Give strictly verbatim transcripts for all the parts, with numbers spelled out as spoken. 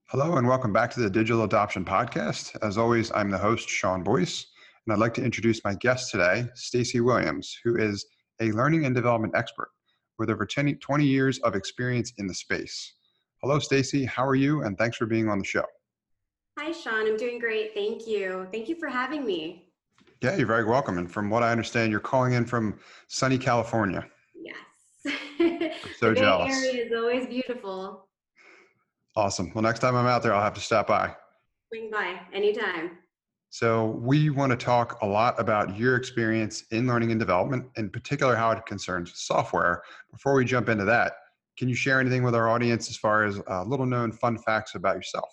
Hello and welcome back to the Digital Adoption Podcast. As always, I'm the host, Sean Boyce, and I'd like to introduce my guest today, Stacy Williams, who is a learning and development expert with over ten, twenty years of experience in the space. Hello, Stacy. How are you? And thanks for being on the show. Hi, Sean. I'm doing great. Thank you. Thank you for having me. Yeah, you're very welcome. And from what I understand, you're calling in from sunny California. Yes. I'm The so Bay jealous. Area is always beautiful. Awesome. Well, next time I'm out there, I'll have to stop by. Swing by anytime. So we want to talk a lot about your experience in learning and development, in particular how it concerns software. Before we jump into that, can you share anything with our audience as far as uh, little known fun facts about yourself?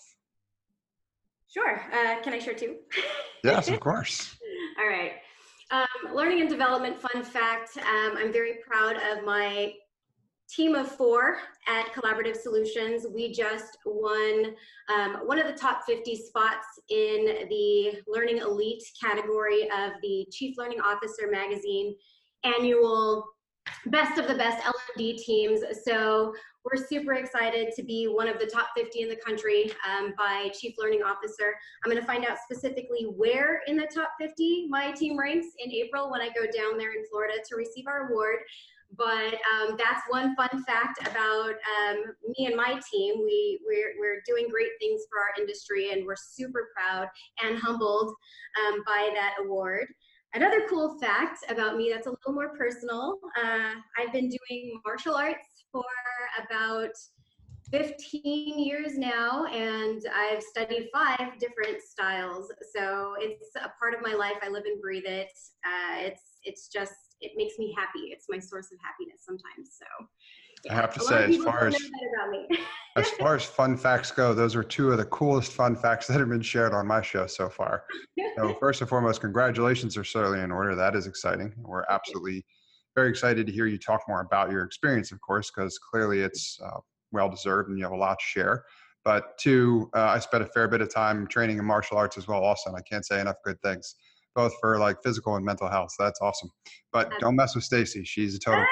Sure. Uh, can I share two? Yes, of course. All right. Um, learning and development fun fact. Um, I'm very proud of my team of four at Collaborative Solutions. We just won um, one of the top fifty spots in the Learning Elite category of the Chief Learning Officer Magazine annual Best of the Best L and D teams. So we're super excited to be one of the top fifty in the country um, by Chief Learning Officer. I'm going to find out specifically where in the top fifty my team ranks in April when I go down there in Florida to receive our award. But um, that's one fun fact about um, me and my team. We, we're, we're doing great things for our industry, and we're super proud and humbled um, by that award. Another cool fact about me that's a little more personal, uh, I've been doing martial arts for about fifteen years now, and I've studied five different styles. So it's a part of my life. I live and breathe it. Uh, it's, it's just, it makes me happy. It's my source of happiness sometimes. So yeah, I have to a lot say, of as people far don't as know that about me. as far as fun facts go, those are two of the coolest fun facts that have been shared on my show so far. So first and foremost, congratulations are certainly in order. That is exciting. We're absolutely very excited to hear you talk more about your experience, of course, because clearly it's uh, well-deserved and you have a lot to share. But two, uh, I spent a fair bit of time training in martial arts as well also, and I can't say enough good things, both for like physical and mental health. So that's awesome. But don't mess with Stacy. She's a total.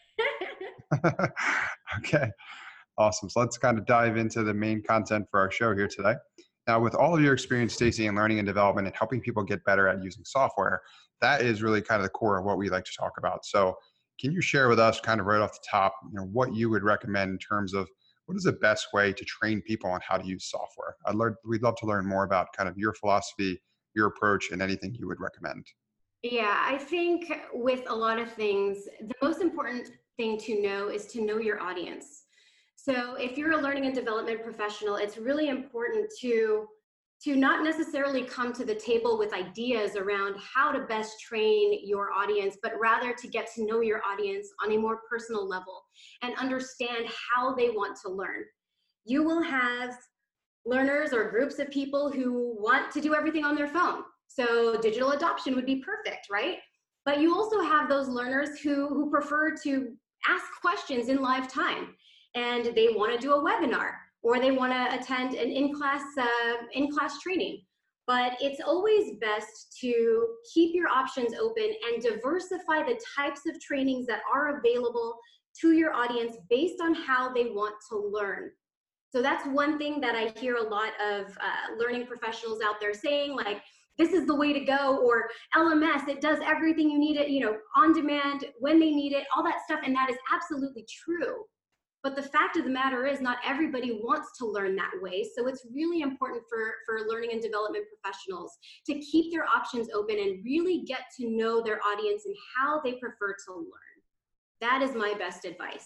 Okay. Awesome. So let's kind of dive into the main content for our show here today. Now, with all of your experience, Stacy, in learning and development and helping people get better at using software, that is really kind of the core of what we like to talk about. So can you share with us kind of right off the top, you know, what you would recommend in terms of what is the best way to train people on how to use software? I'd learn, we'd love to learn more about kind of your philosophy, your approach, and anything you would recommend. Yeah, I think with a lot of things, the most important thing to know is to know your audience. So if you're a learning and development professional, it's really important to, to not necessarily come to the table with ideas around how to best train your audience, but rather to get to know your audience on a more personal level and understand how they want to learn. You will have learners or groups of people who want to do everything on their phone. So digital adoption would be perfect, right? But you also have those learners who, who prefer to ask questions in live time, and they want to do a webinar, or they want to attend an in-class uh, in-class training. But it's always best to keep your options open and diversify the types of trainings that are available to your audience based on how they want to learn. So that's one thing that I hear a lot of uh, learning professionals out there saying, like, this is the way to go, or L M S, it does everything you need it, you know, on demand, when they need it, all that stuff, and that is absolutely true. But the fact of the matter is not everybody wants to learn that way. So it's really important for, for learning and development professionals to keep their options open and really get to know their audience and how they prefer to learn. That is my best advice.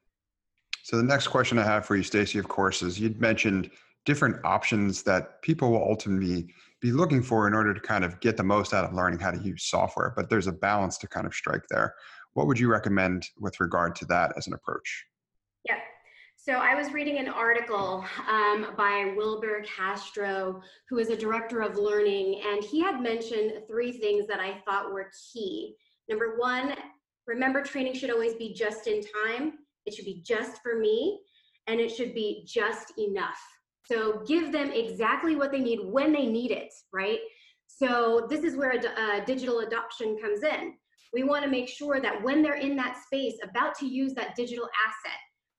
So the next question I have for you, Stacy, of course, is you'd mentioned different options that people will ultimately be looking for in order to kind of get the most out of learning how to use software, but there's a balance to kind of strike there. What would you recommend with regard to that as an approach? Yeah. So I was reading an article um, by Wilbur Castro, who is a director of learning, and he had mentioned three things that I thought were key. Number one, remember training should always be just in time. It should be just for me, and it should be just enough. So give them exactly what they need when they need it, right? So this is where a, a digital adoption comes in. We want to make sure that when they're in that space about to use that digital asset,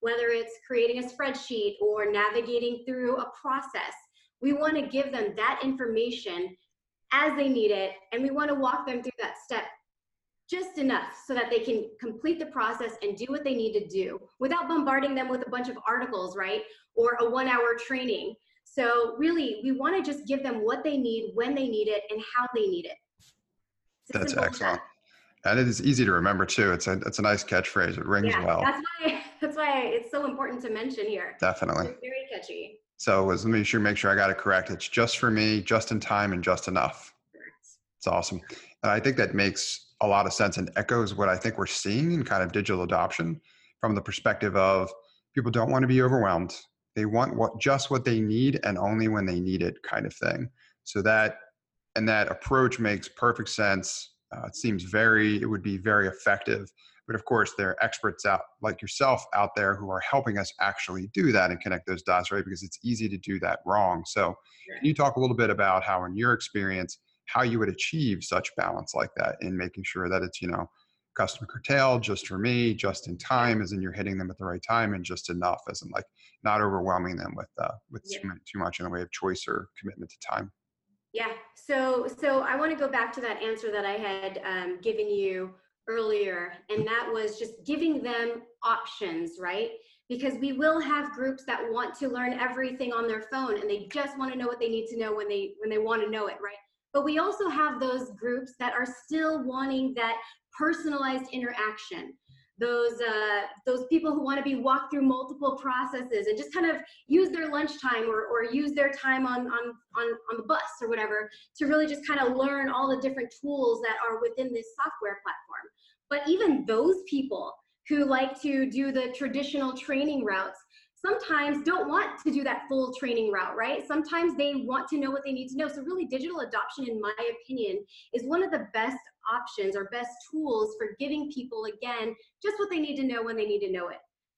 whether it's creating a spreadsheet or navigating through a process. We want to give them that information as they need it, and we want to walk them through that step just enough so that they can complete the process and do what they need to do without bombarding them with a bunch of articles, right? Or a one hour training. So really, we want to just give them what they need, when they need it, and how they need it. It's That's excellent. And it is easy to remember too. It's a, it's a nice catchphrase. It rings yeah, well. That's why, that's why it's so important to mention here. Definitely. It's very catchy. So let me sure, make sure I got it correct. It's just for me, just in time, and just enough. Correct. It's awesome. And I think that makes a lot of sense and echoes what I think we're seeing in kind of digital adoption from the perspective of people don't want to be overwhelmed. They want what just what they need and only when they need it kind of thing. So that, and that approach makes perfect sense. Uh, it seems very, it would be very effective. But of course, there are experts out like yourself out there who are helping us actually do that and connect those dots, right? Because it's easy to do that wrong. So can you talk a little bit about how, in your experience, how you would achieve such balance like that in making sure that it's, you know, customer curtailed, just for me, just in time, as in you're hitting them at the right time, and just enough, as in like not overwhelming them with uh, with Yeah. too much in the way of choice or commitment to time. Yeah. So so I want to go back to that answer that I had um, given you earlier, and that was just giving them options, right? Because we will have groups that want to learn everything on their phone, and they just want to know what they need to know when they when they want to know it, right? But we also have those groups that are still wanting that personalized interaction. Those uh, those people who want to be walked through multiple processes and just kind of use their lunchtime or, or use their time on, on, on, on the bus or whatever to really just kind of learn all the different tools that are within this software platform. But even those people who like to do the traditional training routes sometimes don't want to do that full training route, right? Sometimes they want to know what they need to know. So really, digital adoption, in my opinion, is one of the best options or best tools for giving people, again, just what they need to know when they need to know it.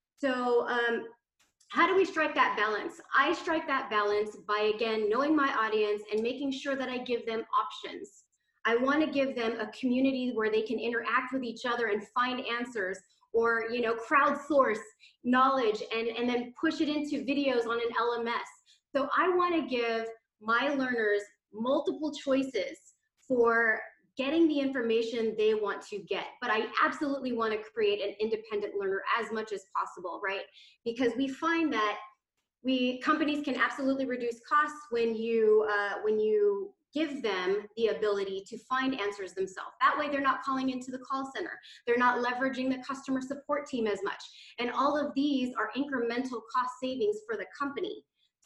So um, how do we strike that balance? I strike that balance by, again, knowing my audience and making sure that I give them options. I want to give them a community where they can interact with each other and find answers, or, you know, crowdsource knowledge and, and then push it into videos on an L M S. So I want to give my learners multiple choices for getting the information they want to get. But I absolutely want to create an independent learner as much as possible, right? Because we find that we companies can absolutely reduce costs when you uh, when you give them the ability to find answers themselves. That way they're not calling into the call center. They're not leveraging the customer support team as much. And all of these are incremental cost savings for the company.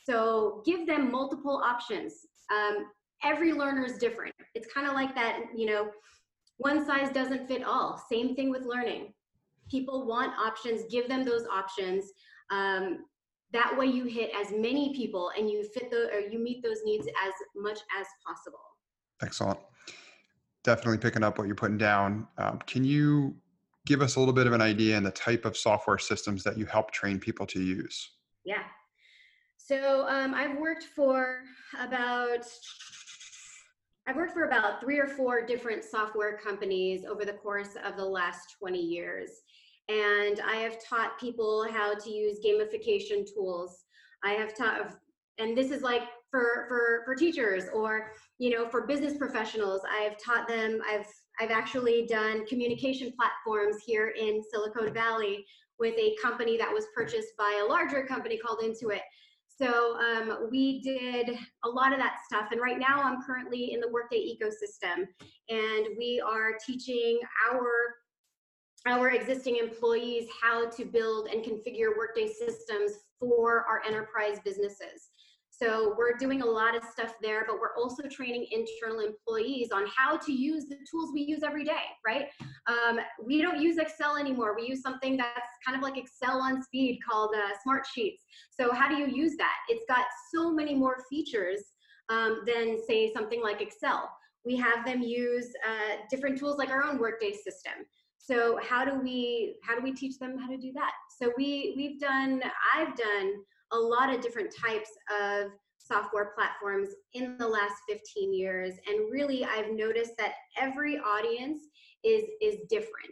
So give them multiple options. Um, every learner is different. It's kind of like that, you know, one size doesn't fit all. Same thing with learning. People want options, give them those options. Um, That way you hit as many people and you fit the, or you meet those needs as much as possible. Excellent. Definitely picking up what you're putting down. Um, can you give us a little bit of an idea in the type of software systems that you help train people to use? Yeah. So um, I've worked for about, I've worked for about three or four different software companies over the course of the last twenty years. And I have taught people how to use gamification tools. I have taught, and this is like for, for, for teachers or, you know, for business professionals. I have taught them, I've, I've actually done communication platforms here in Silicon Valley with a company that was purchased by a larger company called Intuit. So um, we did a lot of that stuff. And right now I'm currently in the Workday ecosystem, and we are teaching our our existing employees how to build and configure Workday systems for our enterprise businesses. So we're doing a lot of stuff there, but we're also training internal employees on how to use the tools we use every day, right? Um, we don't use Excel anymore. We use something that's kind of like Excel on speed called uh, Smart Sheets. So how do you use that? It's got so many more features um, than, say, something like Excel. We have them use uh, different tools like our own Workday system. So how do we how do we teach them how to do that? So we we've done I've done a lot of different types of software platforms in the last fifteen years, and really I've noticed that every audience is is different.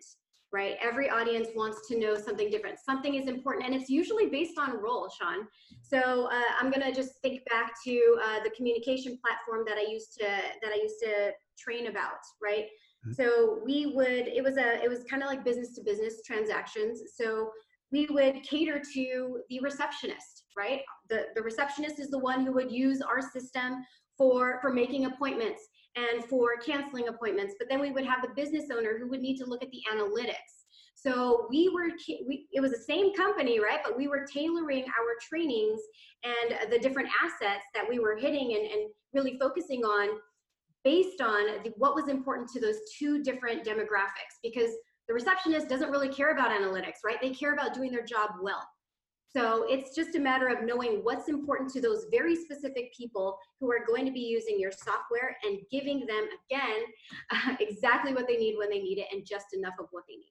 right? Every audience wants to know something different. Something is important, and it's usually based on role, Sean. So uh, I'm gonna just think back to uh, the communication platform that I used to that I used to train about, right? Mhm. So we would it was a it was kind of like business to business transactions. So we would cater to the receptionist, right? The the receptionist is the one who would use our system for for making appointments and for canceling appointments. But then we would have the business owner who would need to look at the analytics. So we were, we, it was the same company, right? But we were tailoring our trainings and the different assets that we were hitting and, and really focusing on based on the, what was important to those two different demographics. Because the receptionist doesn't really care about analytics, right? They care about doing their job well. So it's just a matter of knowing what's important to those very specific people who are going to be using your software and giving them, again, uh, exactly what they need when they need it and just enough of what they need.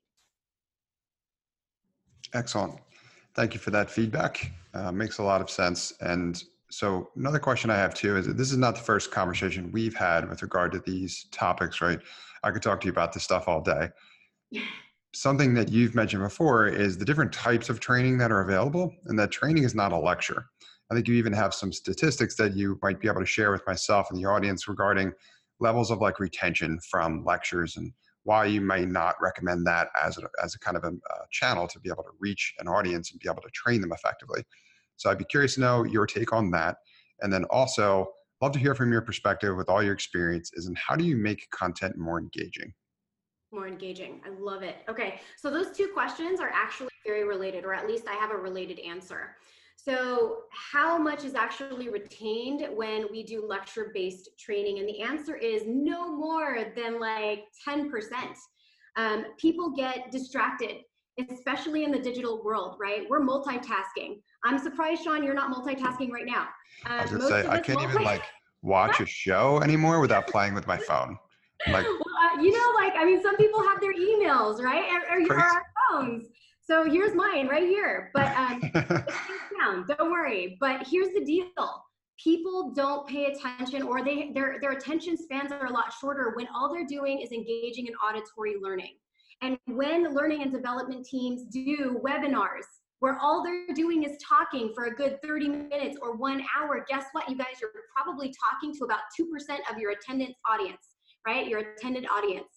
Excellent. Thank you for that feedback. Uh, makes a lot of sense. And so another question I have too is that this is not the first conversation we've had with regard to these topics, right? I could talk to you about this stuff all day. Something that you've mentioned before is the different types of training that are available, and that training is not a lecture. I think you even have some statistics that you might be able to share with myself and the audience regarding levels of like retention from lectures and why you may not recommend that as a, as a kind of a, a channel to be able to reach an audience and be able to train them effectively. So I'd be curious to know your take on that. And then also love to hear from your perspective with all your experiences and how do you make content more engaging? More engaging. I love it. Okay, so those two questions are actually very related, or at least I have a related answer. So how much is actually retained when we do lecture-based training? And the answer is no more than like ten percent. Um, people get distracted, especially in the digital world, right? We're multitasking. I'm surprised, Sean, you're not multitasking right now. I was Um, gonna most say, of I us can't even multi- like watch a show anymore without playing with my phone. I'm like, well, uh, you know, like, I mean, some people have their emails, right? Or, or, or crazy. our phones. So here's mine right here. But um, it's down, don't worry. But here's the deal. People don't pay attention, or they their, their attention spans are a lot shorter when all they're doing is engaging in auditory learning. And when learning and development teams do webinars, where all they're doing is talking for a good thirty minutes or one hour, guess what, you guys? You're probably talking to about two percent of your attendance audience, right? Your attended audience.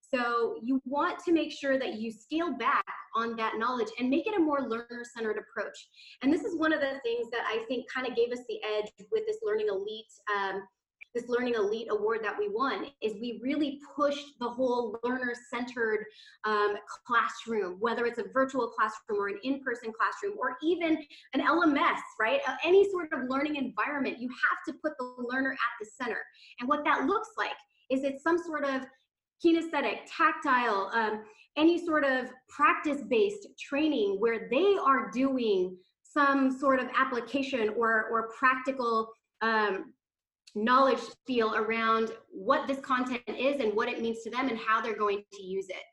So you want to make sure that you scale back on that knowledge and make it a more learner-centered approach. And this is one of the things that I think kind of gave us the edge with this Learning Elite, um, this Learning Elite award that we won, is we really pushed the whole learner-centered um, classroom, whether it's a virtual classroom or an in-person classroom or even an L M S, right? Uh, any sort of learning environment, you have to put the learner at the center. And what that looks like is it's some sort of kinesthetic, tactile, um, any sort of practice-based training where they are doing some sort of application or, or practical um, knowledge feel around what this content is and what it means to them and how they're going to use it.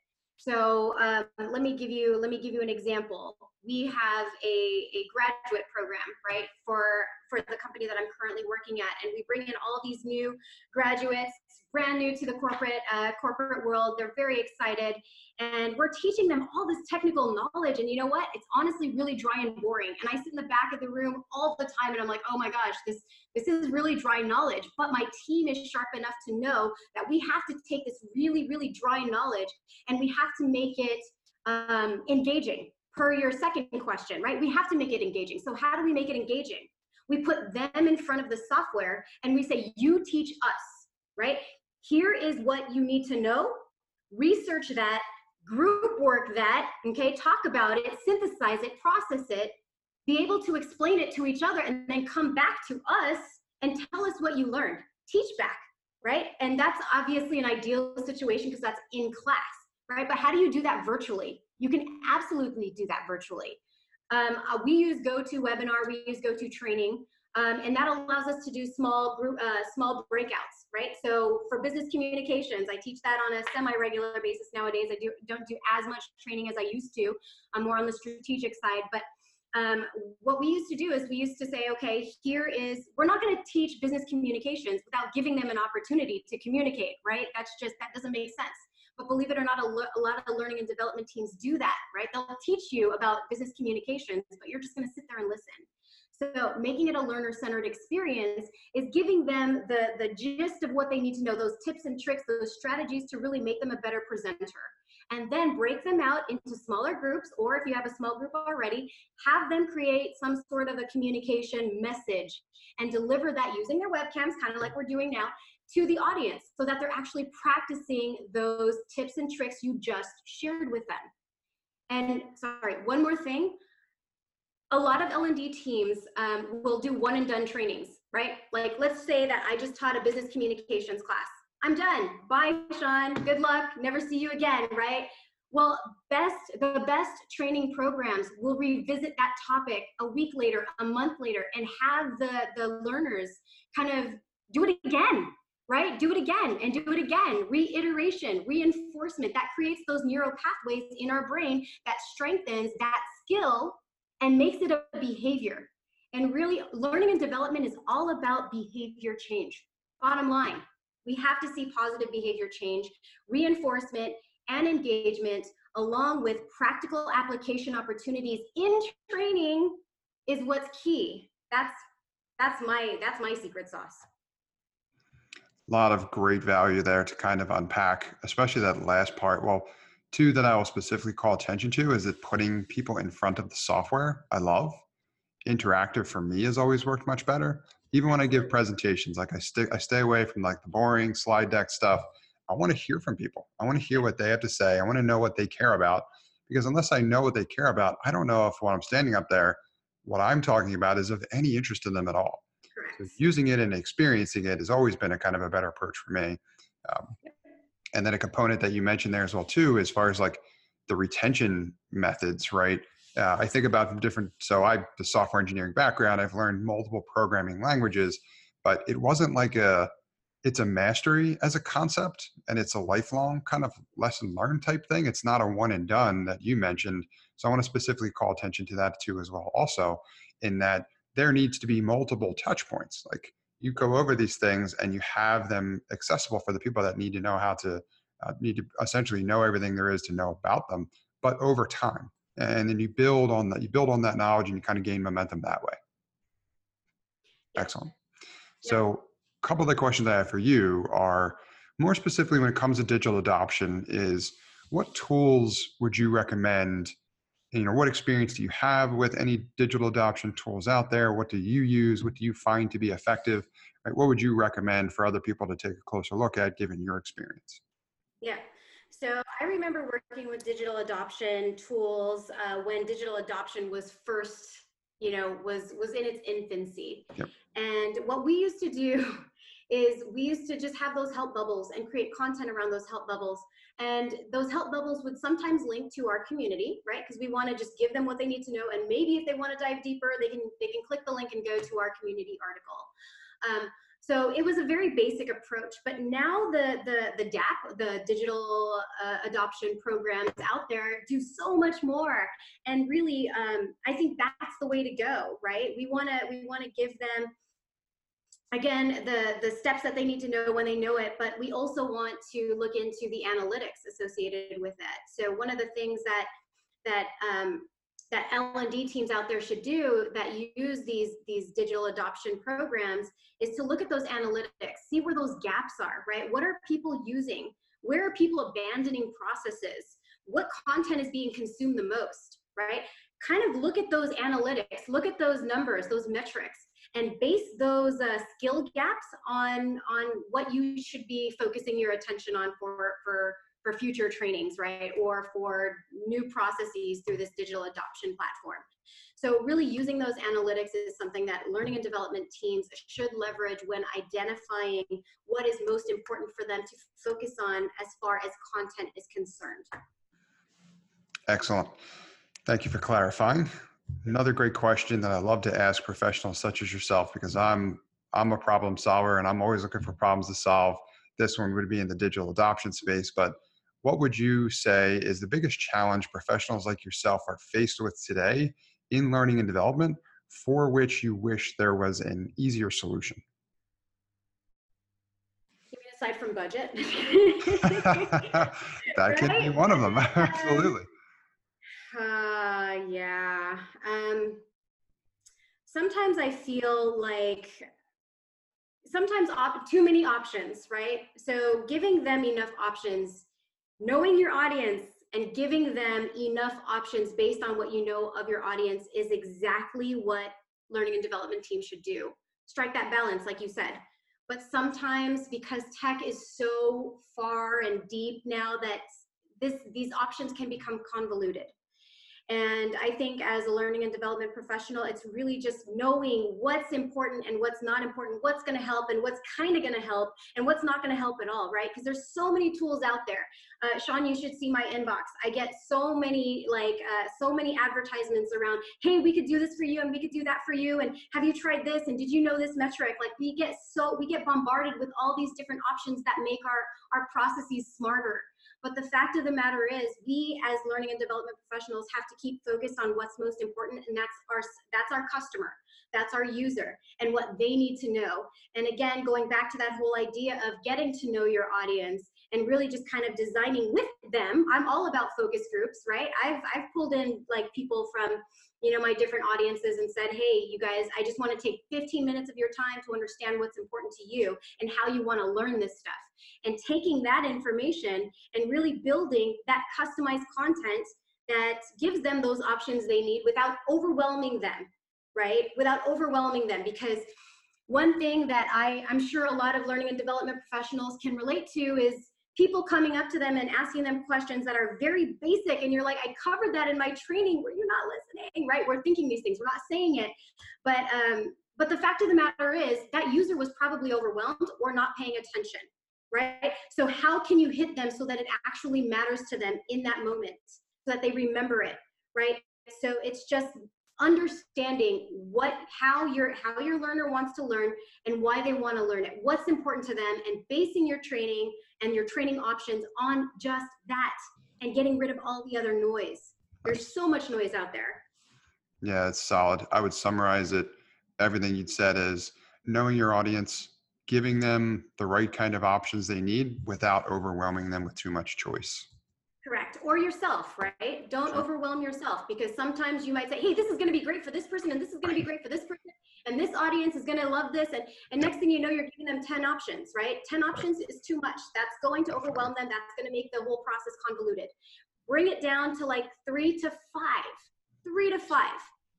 So um, let me give you let me give you an example. We have a, a graduate program, right, for for the company that I'm currently working at, and we bring in all these new graduates, brand new to the corporate uh, corporate world. They're very excited, and we're teaching them all this technical knowledge. And you know what? It's honestly really dry and boring. And I sit in the back of the room all the time, and I'm like, oh my gosh, this this is really dry knowledge. But my team is sharp enough to know that we have to take this really really dry knowledge and we have to make it um, engaging. Per your second question, right? We have to make it engaging. So how do we make it engaging? We put them in front of the software and we say, you teach us, right? Here is what you need to know. Research that, group work that, okay? Talk about it, synthesize it, process it, be able to explain it to each other, and then come back to us and tell us what you learned. Teach back, right? And that's obviously an ideal situation because that's in class, right? But how do you do that virtually? You can absolutely do that virtually. Um, uh, we use GoToWebinar, we use GoToTraining, um, and that allows us to do small group, uh, small breakouts, right? So for business communications, I teach that on a semi-regular basis nowadays. I do, don't do as much training as I used to. I'm more on the strategic side, but um, what we used to do is we used to say, okay, here is, we're not gonna teach business communications without giving them an opportunity to communicate, right? That's just, that doesn't make sense. But believe it or not, a, lo- a lot of learning and development teams do that, right? They'll teach you about business communications, but you're just going to sit there and listen. So making it a learner-centered experience is giving them the, the gist of what they need to know, those tips and tricks, those strategies to really make them a better presenter. And then break them out into smaller groups, or if you have a small group already, have them create some sort of a communication message and deliver that using their webcams, kind of like we're doing now, to the audience so that they're actually practicing those tips and tricks you just shared with them. And sorry, one more thing. A lot of L and D teams um, will do one and done trainings, right? Like, let's say that I just taught a business communications class. I'm done. Bye, Sean. Good luck. Never see you again, right? Well, best the best training programs will revisit that topic a week later, a month later, and have the, the learners kind of do it again, right? Do it again and do it again. Reiteration, reinforcement, that creates those neural pathways in our brain that strengthens that skill and makes it a behavior. And really, learning and development is all about behavior change. Bottom line, we have to see positive behavior change, reinforcement, and engagement, along with practical application opportunities in training is what's key. That's, that's, my, that's my secret sauce. A lot of great value there to kind of unpack, especially that last part. Well, two that I will specifically call attention to is that putting people in front of the software. I love interactive for me has always worked much better. Even when I give presentations, like I stick, I stay away from like the boring slide deck stuff. I want to hear from people. I want to hear what they have to say. I want to know what they care about, because unless I know what they care about, I don't know if when I'm standing up there, what I'm talking about is of any interest to them at all. So using it and experiencing it has always been a kind of a better approach for me. Um, and then a component that you mentioned there as well too, as far as like the retention methods, right? Uh, I think about different, so I, the software engineering background, I've learned multiple programming languages, but it wasn't like a, it's a mastery as a concept, and it's a lifelong kind of lesson learned type thing. It's not a one and done that you mentioned. So I want to specifically call attention to that too as well. Also, in that there needs to be multiple touch points. Like you go over these things and you have them accessible for the people that need to know how to, uh, need to essentially know everything there is to know about them, but over time. And then you build on that, you build on that knowledge and you kind of gain momentum that way. Yep. Excellent. So yep. A couple of the questions I have for you are more specifically when it comes to digital adoption is what tools would you recommend? You know, what experience do you have with any digital adoption tools out there? What do you use? What do you find to be effective? Right? What would you recommend for other people to take a closer look at given your experience? Yeah. So I remember working with digital adoption tools uh, when digital adoption was first, you know, was, was in its infancy. Yep. And what we used to do is we used to just have those help bubbles and create content around those help bubbles. And those help bubbles would sometimes link to our community, right? Because we want to just give them what they need to know. And maybe if they want to dive deeper, they can, they can click the link and go to our community article. Um, So it was a very basic approach, but now the the the D A P, the digital uh, adoption programs out there do so much more, and really, um, I think that's the way to go, right? We want to we want to give them, again, the the steps that they need to know when they know it, but we also want to look into the analytics associated with it. So one of the things that that um, that L and D teams out there should do that use these, these digital adoption programs is to look at those analytics, see where those gaps are, right? What are people using? Where are people abandoning processes? What content is being consumed the most, right? Kind of look at those analytics, look at those numbers, those metrics, and base those uh, skill gaps on, on what you should be focusing your attention on for, for for future trainings, right? Or for new processes through this digital adoption platform. So really using those analytics is something that learning and development teams should leverage when identifying what is most important for them to focus on as far as content is concerned. Excellent. Thank you for clarifying. Another great question that I love to ask professionals such as yourself, because I'm, I'm a problem solver and I'm always looking for problems to solve. This one would be in the digital adoption space, but what would you say is the biggest challenge professionals like yourself are faced with today in learning and development for which you wish there was an easier solution? You mean as aside from budget. That could be Right? one of them. Um, Absolutely. uh, yeah. Um, sometimes I feel like sometimes op- too many options, right? So giving them enough options, knowing your audience and giving them enough options based on what you know of your audience is exactly what learning and development teams should do. Strike that balance, like you said. But sometimes because tech is so far and deep now that this these options can become convoluted. And I think as a learning and development professional, it's really just knowing what's important and what's not important, what's going to help and what's kind of going to help and what's not going to help at all, right? Because there's so many tools out there. Uh, Sean, you should see my inbox. I get so many, like, uh, so many advertisements around, hey, we could do this for you and we could do that for you. And have you tried this? And did you know this metric? Like we get so, we get bombarded with all these different options that make our, our processes smarter. But the fact of the matter is, we as learning and development professionals have to keep focused on what's most important, and that's our that's our customer, that's our user, and what they need to know. And again, going back to that whole idea of getting to know your audience and really just kind of designing with them. I'm all about focus groups, right? I've I've pulled in like people from, you know, my different audiences and said, hey, you guys, I just want to take fifteen minutes of your time to understand what's important to you and how you want to learn this stuff. And taking that information and really building that customized content that gives them those options they need without overwhelming them, right? Without overwhelming them. Because one thing that I, I'm sure a lot of learning and development professionals can relate to is people coming up to them and asking them questions that are very basic. And you're like, I covered that in my training. Where you're not listening, right? We're thinking these things, we're not saying it. But, um, but the fact of the matter is that user was probably overwhelmed or not paying attention. Right? So how can you hit them so that it actually matters to them in that moment, so that they remember it, right? So it's just understanding what, how your, how your learner wants to learn and why they want to learn it, what's important to them, and basing your training and your training options on just that and getting rid of all the other noise. There's so much noise out there. Yeah, it's solid. I would summarize it, everything you'd said is knowing your audience, giving them the right kind of options they need without overwhelming them with too much choice. Correct. Or yourself, right? Don't Sure. overwhelm yourself, because sometimes you might say, hey, this is going to be great for this person and this is going to be great for this person and this audience is going to love this. And, and next thing you know, you're giving them ten options, right? ten options is too much. That's going to overwhelm them. That's going to make the whole process convoluted. Bring it down to like three to five, three to five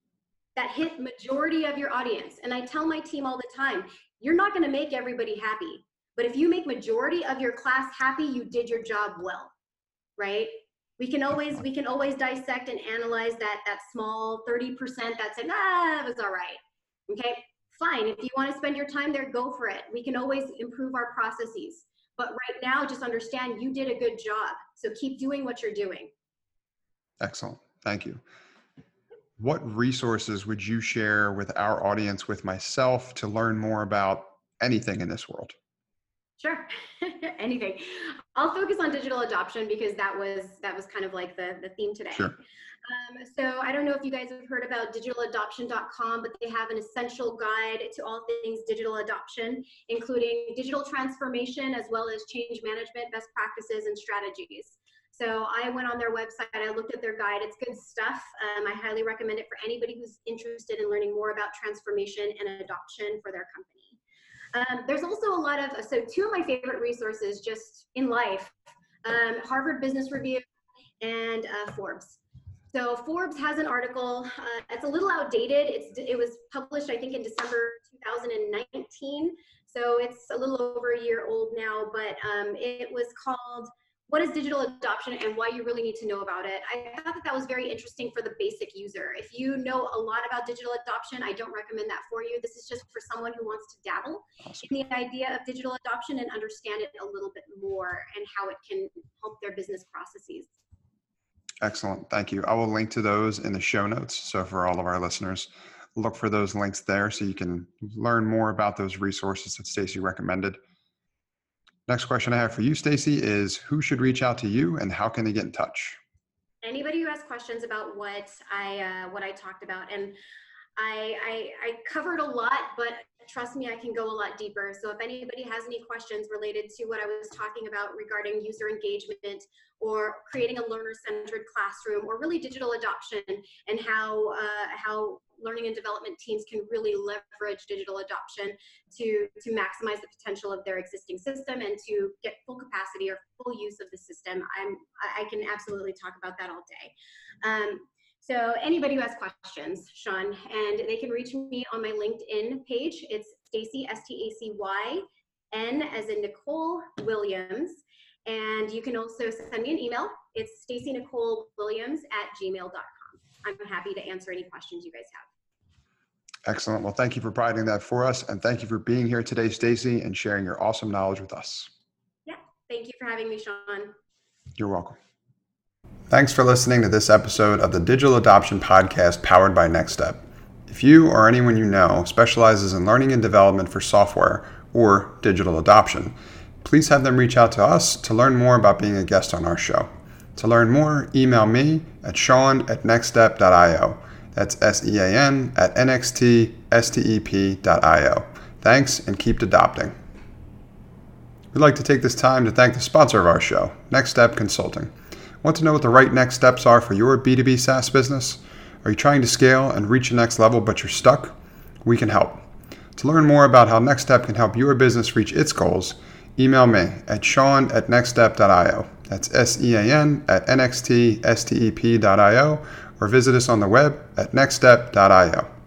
that hit majority of your audience. And I tell my team all the time, you're not going to make everybody happy, but if you make majority of your class happy, you did your job well, right? We can always, we can always dissect and analyze that, that small thirty percent that said, ah, it was all right. Okay, fine. If you want to spend your time there, go for it. We can always improve our processes. But right now, just understand you did a good job. So keep doing what you're doing. Excellent. Thank you. What resources would you share with our audience, with myself, to learn more about anything in this world? Sure. Anything. I'll focus on digital adoption because that was that was kind of like the, the theme today. Sure. Um, so I don't know if you guys have heard about digital adoption dot com, but they have an essential guide to all things digital adoption, including digital transformation as well as change management, best practices, and strategies. So I went on their website, I looked at their guide. It's good stuff. Um, I highly recommend it for anybody who's interested in learning more about transformation and adoption for their company. Um, there's also a lot of, so two of my favorite resources just in life, um, Harvard Business Review and uh, Forbes. So Forbes has an article, uh, it's a little outdated. It's, it was published, I think, in December two thousand nineteen. So it's a little over a year old now, but um, it was called, What is Digital Adoption and Why You Really Need to Know About It? I thought that that was very interesting for the basic user. If you know a lot about digital adoption, I don't recommend that for you. This is just for someone who wants to dabble Awesome. in the idea of digital adoption and understand it a little bit more and how it can help their business processes. Excellent. Thank you. I will link to those in the show notes. So for all of our listeners, look for those links there so you can learn more about those resources that Stacy recommended. Next question I have for you, Stacy, is who should reach out to you and how can they get in touch? Anybody who has questions about what I uh, what I talked about, and I, I I covered a lot, but trust me, I can go a lot deeper. So if anybody has any questions related to what I was talking about regarding user engagement or creating a learner-centered classroom, or really digital adoption and how, uh, how learning and development teams can really leverage digital adoption to, to maximize the potential of their existing system and to get full capacity or full use of the system, I'm, I can absolutely talk about that all day. Um, so anybody who has questions, Sean, and they can reach me on my LinkedIn page. It's Stacy, S T A C Y, N as in Nicole Williams. And you can also send me an email. It's Stacy Nicole Williams at gmail dot com. I'm happy to answer any questions you guys have. Excellent. Well, thank you for providing that for us. And thank you for being here today, Stacy, and sharing your awesome knowledge with us. Yeah, thank you for having me, Sean. You're welcome. Thanks for listening to this episode of the Digital Adoption Podcast powered by NextStep. If you or anyone you know specializes in learning and development for software or digital adoption, please have them reach out to us to learn more about being a guest on our show. To learn more, email me at sean at nextstep dot io. That's S E A N at N X T S T E P dot I O. Thanks, and keep adopting. We'd like to take this time to thank the sponsor of our show, NextStep Consulting. Want to know what the right next steps are for your B two B SaaS business? Are you trying to scale and reach the next level, but you're stuck? We can help. To learn more about how NextStep can help your business reach its goals, email me at sean at nextstep dot io. That's S E A N at N X T S T E P dot I O, or visit us on the web at nextstep dot I O.